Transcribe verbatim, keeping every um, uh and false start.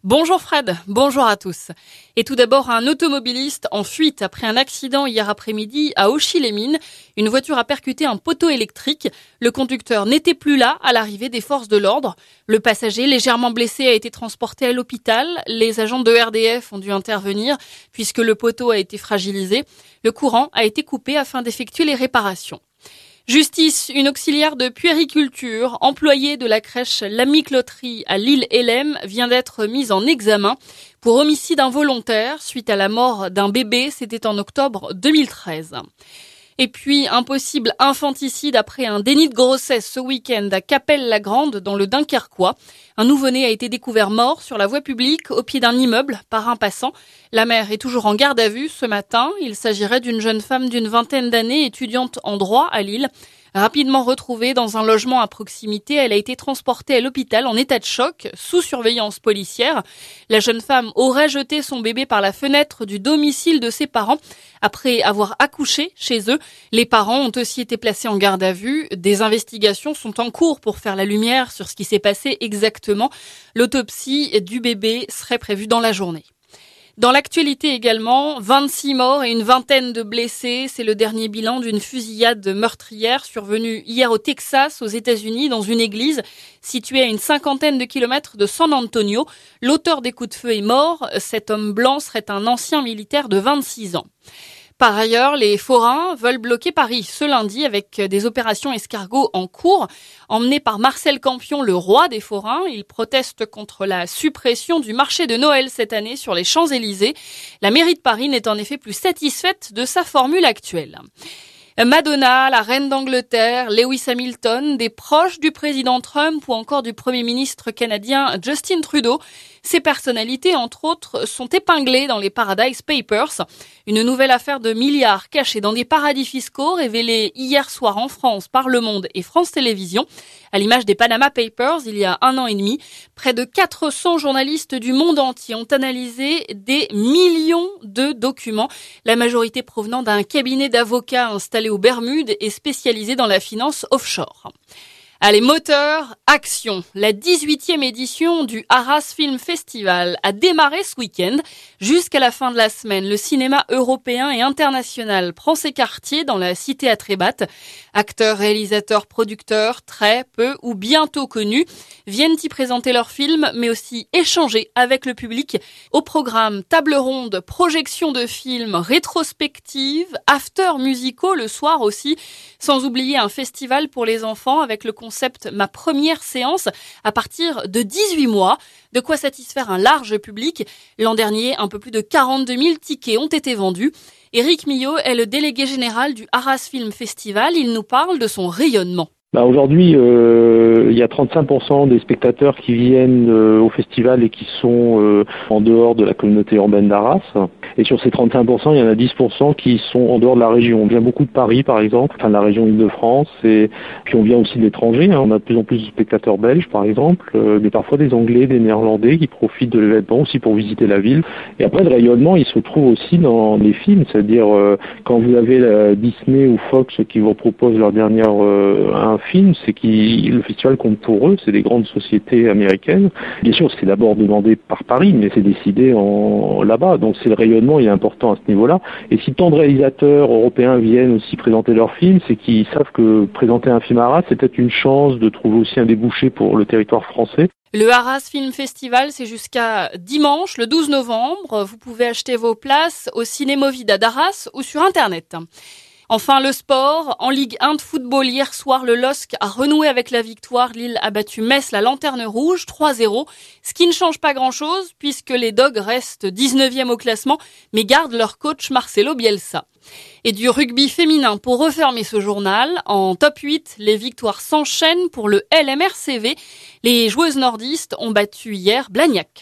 Bonjour Fred, bonjour à tous. Et tout d'abord, un automobiliste en fuite après un accident hier après-midi à Auchy-les-Mines. Une voiture a percuté un poteau électrique. Le conducteur n'était plus là à l'arrivée des forces de l'ordre. Le passager, légèrement blessé, a été transporté à l'hôpital. Les agents de R D F ont dû intervenir puisque le poteau a été fragilisé. Le courant a été coupé afin d'effectuer les réparations. Justice, une auxiliaire de puériculture, employée de la crèche L'Ami Cloterie à L'Isle-et-Lem, vient d'être mise en examen pour homicide involontaire suite à la mort d'un bébé. C'était en octobre deux mille treize. Et puis, un possible infanticide après un déni de grossesse ce week-end à Cappelle-la-Grande dans le Dunkerquois. Un nouveau-né a été découvert mort sur la voie publique au pied d'un immeuble par un passant. La mère est toujours en garde à vue ce matin. Il s'agirait d'une jeune femme d'une vingtaine d'années, étudiante en droit à Lille. Rapidement retrouvée dans un logement à proximité, elle a été transportée à l'hôpital en état de choc, sous surveillance policière. La jeune femme aurait jeté son bébé par la fenêtre du domicile de ses parents après avoir accouché chez eux. Les parents ont aussi été placés en garde à vue. Des investigations sont en cours pour faire la lumière sur ce qui s'est passé exactement. L'autopsie du bébé serait prévue dans la journée. Dans l'actualité également, vingt-six morts et une vingtaine de blessés. C'est le dernier bilan d'une fusillade meurtrière survenue hier au Texas, aux États-Unis, dans une église située à une cinquantaine de kilomètres de San Antonio. L'auteur des coups de feu est mort. Cet homme blanc serait un ancien militaire de vingt-six ans. Par ailleurs, les forains veulent bloquer Paris ce lundi avec des opérations escargots en cours. Emmené par Marcel Campion, le roi des forains, il proteste contre la suppression du marché de Noël cette année sur les Champs-Élysées. La mairie de Paris n'est en effet plus satisfaite de sa formule actuelle. Madonna, la reine d'Angleterre, Lewis Hamilton, des proches du président Trump ou encore du premier ministre canadien Justin Trudeau. Ces personnalités, entre autres, sont épinglées dans les Paradise Papers, une nouvelle affaire de milliards cachés dans des paradis fiscaux révélée hier soir en France par Le Monde et France Télévisions. À l'image des Panama Papers, il y a un an et demi, près de quatre cents journalistes du monde entier ont analysé des millions de documents, la majorité provenant d'un cabinet d'avocats installé aux Bermudes et spécialisé dans la finance offshore. Allez, moteur, action. La dix-huitième édition du Arras Film Festival a démarré ce week-end. Jusqu'à la fin de la semaine, le cinéma européen et international prend ses quartiers dans la cité à Trébat. Acteurs, réalisateurs, producteurs, très peu ou bientôt connus, viennent y présenter leurs films, mais aussi échanger avec le public. Au programme, table ronde, projection de films, rétrospective, after musicaux le soir aussi, sans oublier un festival pour les enfants avec le concept Ma première séance à partir de dix-huit mois. De quoi satisfaire un large public. L'an dernier, un peu plus de quarante-deux mille tickets ont été vendus. Éric Millot est le délégué général du Arras Film Festival. Il nous parle de son rayonnement. Bah aujourd'hui, euh, il y a trente-cinq pour cent des spectateurs qui viennent euh, au festival et qui sont euh, en dehors de la communauté urbaine d'Arras. Et sur ces trente-cinq pour cent, il y en a dix pour cent qui sont en dehors de la région. On vient beaucoup de Paris, par exemple, enfin de la région Île-de-France. Et puis on vient aussi de l'étranger. Hein. On a de plus en plus de spectateurs belges, par exemple, euh, mais parfois des Anglais, des Néerlandais qui profitent de l'événement aussi pour visiter la ville. Et après, le rayonnement, il se trouve aussi dans les films. C'est-à-dire, euh, quand vous avez la Disney ou Fox qui vous proposent leur dernière euh, un film, c'est que le festival compte pour eux, c'est des grandes sociétés américaines. Bien sûr, c'est d'abord demandé par Paris, mais c'est décidé en, là-bas. Donc c'est le rayonnement, il est important à ce niveau-là. Et si tant de réalisateurs européens viennent aussi présenter leurs films, c'est qu'ils savent que présenter un film à Arras, c'est peut-être une chance de trouver aussi un débouché pour le territoire français. Le Arras Film Festival, c'est jusqu'à dimanche, le douze novembre. Vous pouvez acheter vos places au Cinémovida d'Arras ou sur Internet. Enfin, le sport. En Ligue un de football, hier soir, le L O S C a renoué avec la victoire. Lille a battu Metz, la Lanterne Rouge, trois zéro. Ce qui ne change pas grand-chose, puisque les Dogs restent dix-neuvième au classement, mais gardent leur coach Marcelo Bielsa. Et du rugby féminin pour refermer ce journal. En top huit, les victoires s'enchaînent pour le L M R C V. Les joueuses nordistes ont battu hier Blagnac.